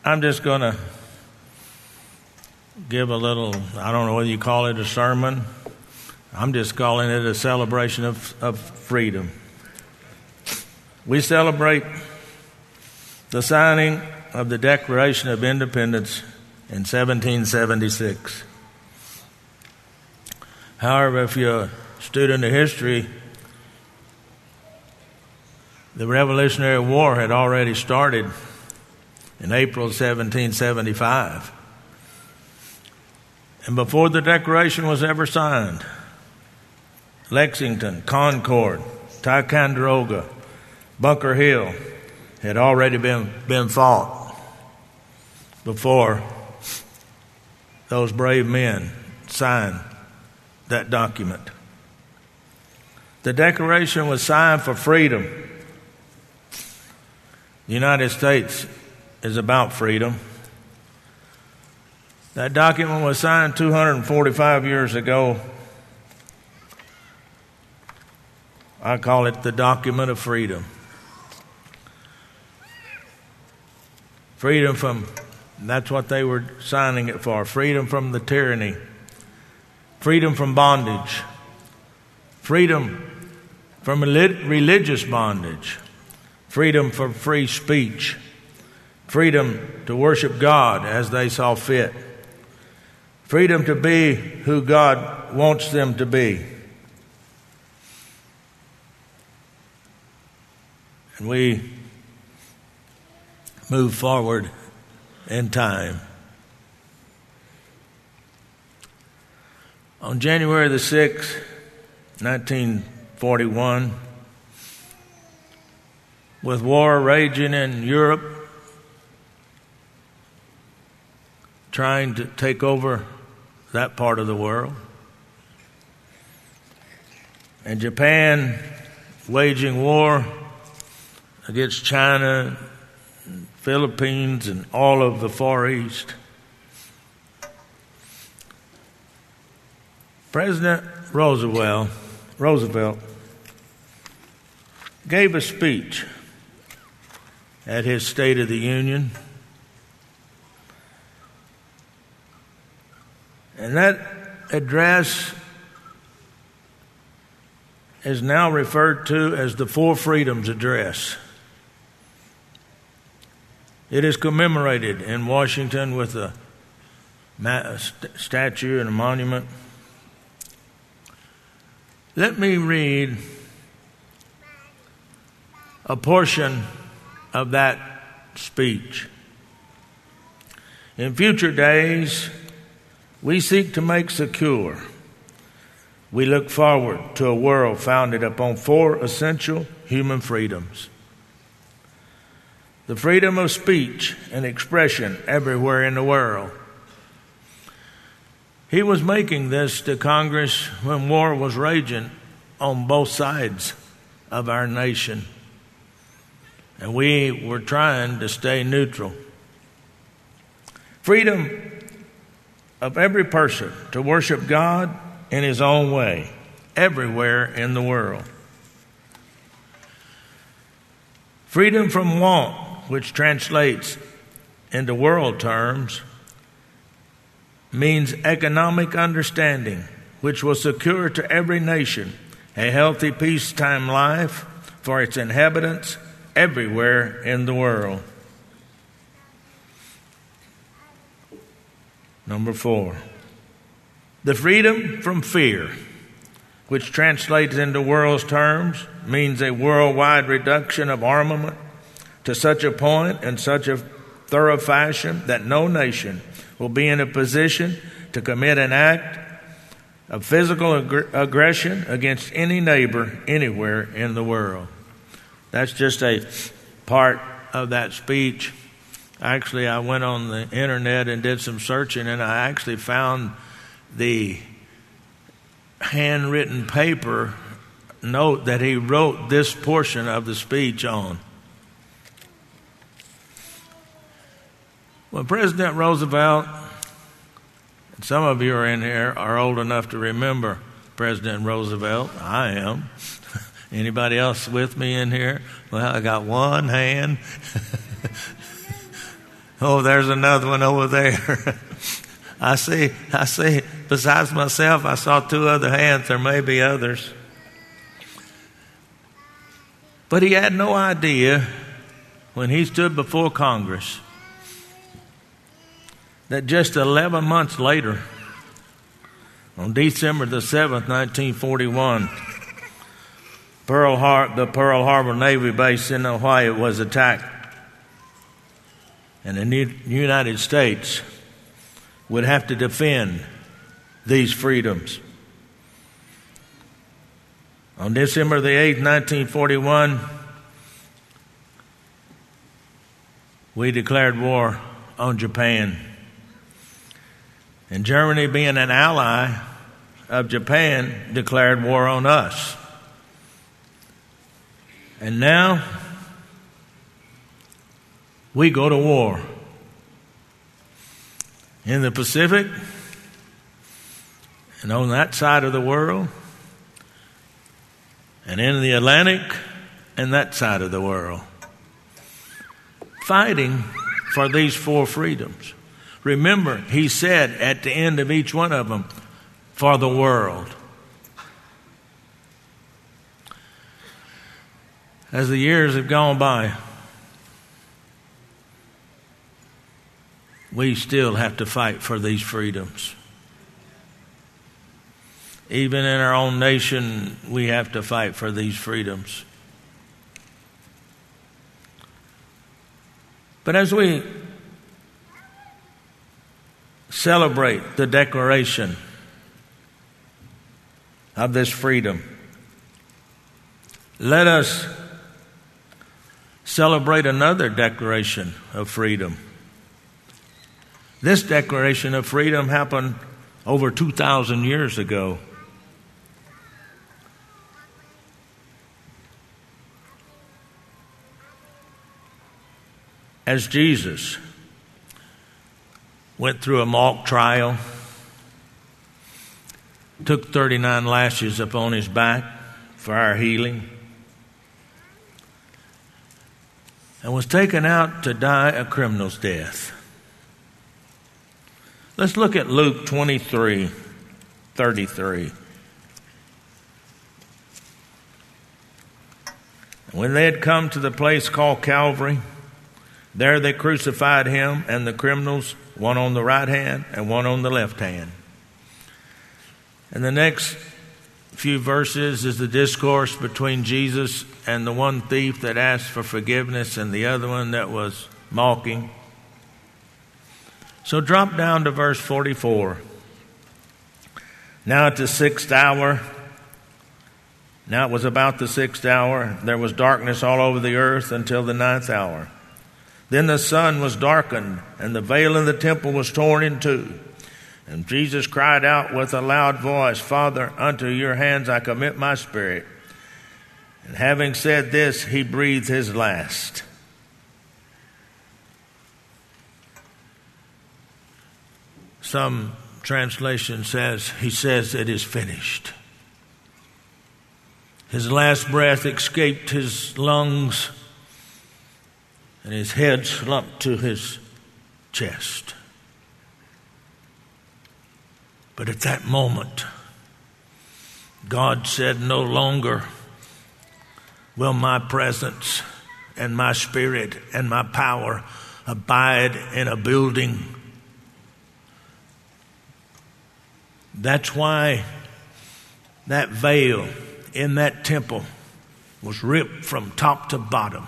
I'm just going to give a little, I don't know whether you call it a sermon. I'm just calling it a celebration of freedom. We celebrate the signing of the Declaration of Independence in 1776. However, if you're a student of history, the Revolutionary War had already started in April 1775. And before the Declaration was ever signed, Lexington, Concord, Ticonderoga, Bunker Hill had already been fought before those brave men signed that document. The Declaration was signed for freedom. The United States is about freedom. That document was signed 245 years ago. I call it the document of freedom. Freedom from, that's what they were signing it for, freedom from the tyranny, freedom from bondage, freedom from religious bondage, freedom for free speech, freedom to worship God as they saw fit, freedom to be who God wants them to be. And we move forward in time. On January the 6th, 1941, with war raging in Europe, trying to take over that part of the world, and Japan waging war against China, Philippines, and all of the Far East. President Roosevelt gave a speech at his State of the Union, and that address is now referred to as the Four Freedoms Address. It is commemorated in Washington with a statue and a monument. Let me read a portion of that speech. In future days, we seek to make secure. We look forward to a world founded upon four essential human freedoms: the freedom of speech and expression everywhere in the world. He was making this to Congress when war was raging on both sides of our nation, and we were trying to stay neutral. Freedom of every person to worship God in his own way, everywhere in the world. Freedom from want, which translates into world terms, means economic understanding, which will secure to every nation a healthy peacetime life for its inhabitants everywhere in the world. Number 4, the freedom from fear, which translates into world's terms, means a worldwide reduction of armament to such a point and such a thorough fashion that no nation will be in a position to commit an act of physical aggression against any neighbor anywhere in the world. That's just a part of that speech. Actually, I went on the internet and did some searching, and I actually found the handwritten paper note that he wrote this portion of the speech on. When President Roosevelt, and some of you are in here, are old enough to remember President Roosevelt. I am. Anybody else with me in here? Well, I got one hand. Oh, there's another one over there. I see, besides myself, I saw two other hands. There may be others. But he had no idea when he stood before Congress that just 11 months later, on December the 7th, 1941, the Pearl Harbor Navy base in Hawaii was attacked. And the United States would have to defend these freedoms. On December the 8th, 1941, we declared war on Japan. And Germany, being an ally of Japan, declared war on us. And now we go to war in the Pacific and on that side of the world, and in the Atlantic and that side of the world, fighting for these four freedoms. Remember, he said at the end of each one of them, for the world. As the years have gone by, we still have to fight for these freedoms. Even in our own nation, we have to fight for these freedoms. But as we celebrate the declaration of this freedom, let us celebrate another declaration of freedom. This declaration of freedom happened over 2,000 years ago. As Jesus went through a mock trial, took 39 lashes upon his back for our healing, and was taken out to die a criminal's death. Let's look at Luke 23:33. When they had come to the place called Calvary, there they crucified him and the criminals, one on the right hand and one on the left hand. And the next few verses is the discourse between Jesus and the one thief that asked for forgiveness and the other one that was mocking. So drop down to verse 44. Now at the 6th hour, now it was about the 6th hour, there was darkness all over the earth until the 9th hour. Then the sun was darkened, and the veil in the temple was torn in two. And Jesus cried out with a loud voice, Father, unto your hands I commit my spirit. And having said this, he breathed his last. Some translation says, he says it is finished. His last breath escaped his lungs, and his head slumped to his chest. But at that moment, God said, no longer will my presence and my spirit and my power abide in a building. That's why that veil in that temple was ripped from top to bottom.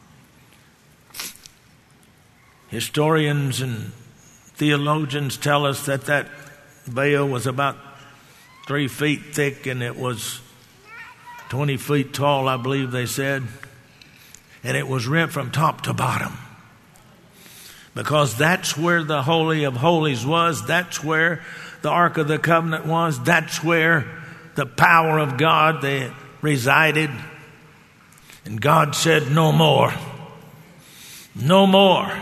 Historians and theologians tell us that that veil was about 3 feet thick and it was 20 feet tall, I believe they said. And it was rent from top to bottom. Because that's where the Holy of Holies was. That's where the Ark of the Covenant was. That's where the power of God they resided. And God said, no more. No more.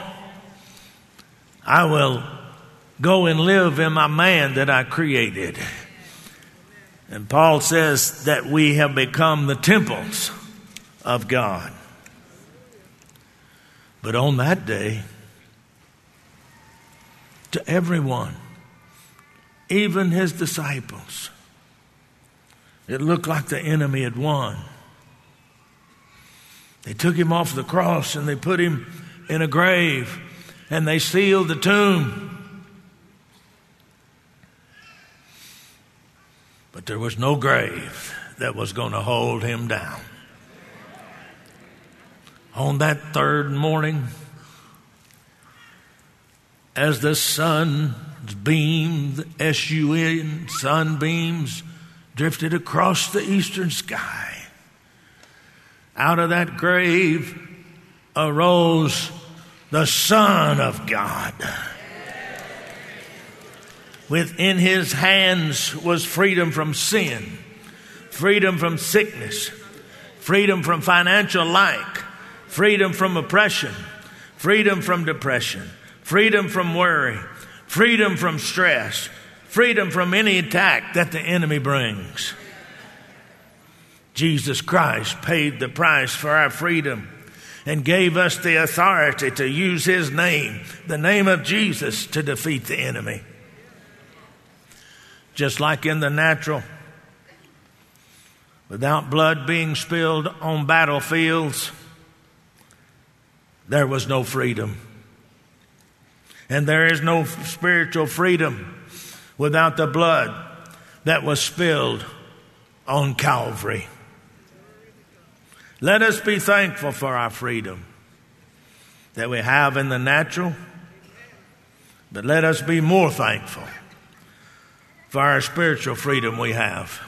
I will go and live in my man that I created. And Paul says that we have become the temples of God. But on that day, to everyone, even his disciples. It looked like the enemy had won. They took him off the cross and they put him in a grave and they sealed the tomb. But there was no grave that was going to hold him down. On that third morning, as the sun's beams, S-U-N, sunbeams, drifted across the eastern sky, out of that grave arose the Son of God. Within his hands was freedom from sin, freedom from sickness, freedom from financial lack, freedom from oppression, freedom from depression, freedom from worry, freedom from stress, freedom from any attack that the enemy brings. Jesus Christ paid the price for our freedom and gave us the authority to use his name, the name of Jesus, to defeat the enemy. Just like in the natural, without blood being spilled on battlefields, there was no freedom. And there is no spiritual freedom without the blood that was spilled on Calvary. Let us be thankful for our freedom that we have in the natural, but let us be more thankful for our spiritual freedom we have.